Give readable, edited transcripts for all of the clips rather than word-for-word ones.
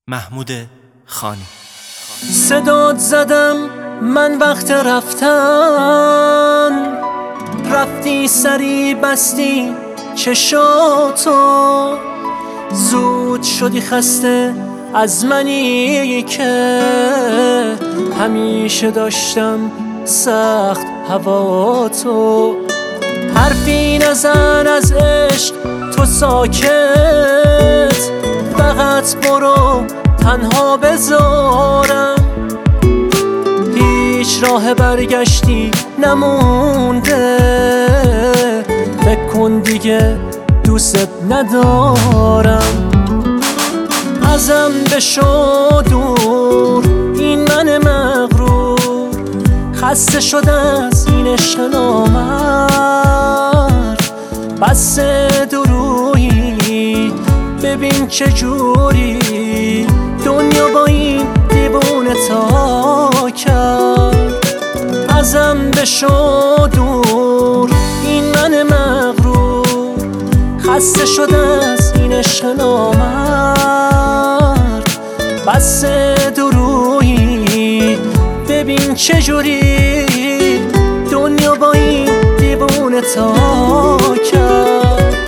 محمود خانی. صدات زدم من وقت رفتن، رفتی سری بستی چشاتو، زود شدی خسته از منی که همیشه داشتم سخت هواتو. حرفی نزن از عشق تو ساکت، فقط برو تنها بذارم، هیچ راه برگشتی نمونده، فکر کن دیگه دوست ندارم. ازم بشو دور این من مغرور، خسته شده از این عشق نامرد، بس درویی ببین چجوری دنیا با این دیوونه تا کرد. ازم بشو دور این من مغرور، خسته شده از این عشق نامرد، بس درویی ببین چجوری دنیا با این دیوونه تا کرد.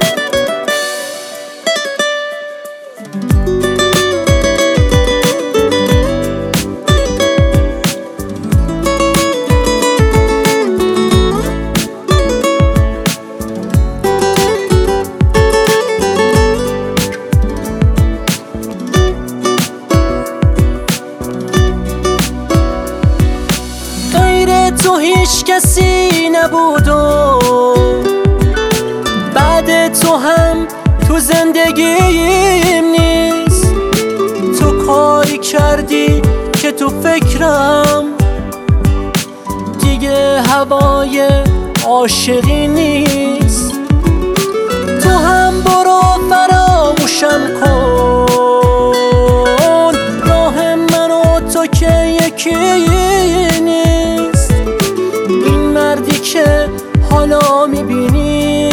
تو هیچ کسی نبود و بعد تو هم تو زندگیم نیست. تو کاری کردی که تو فکرم دیگه هوای عاشقی نیست. تو هم برو فراموشم کن، راه من و تو که یکی نیست. این مردی که حالا میبینی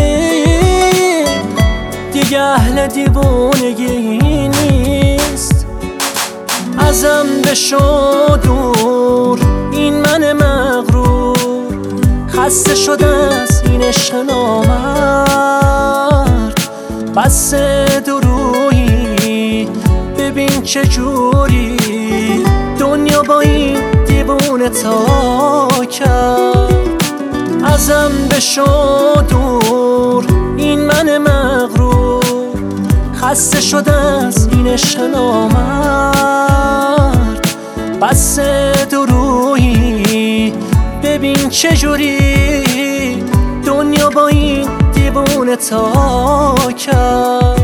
دیگه اهل دیوونگی نیست. ازم بشو دور این من مغرور، خسته شده از این عشق نامرد، بس درویی ببین چجوری دنیا با این دیوونه تا کرد. ازم بشو دور این من مغرور، خسته شده از این عشق نامرد، بس درویی ببین چجوری دنیا با این دیوونه تا کرد.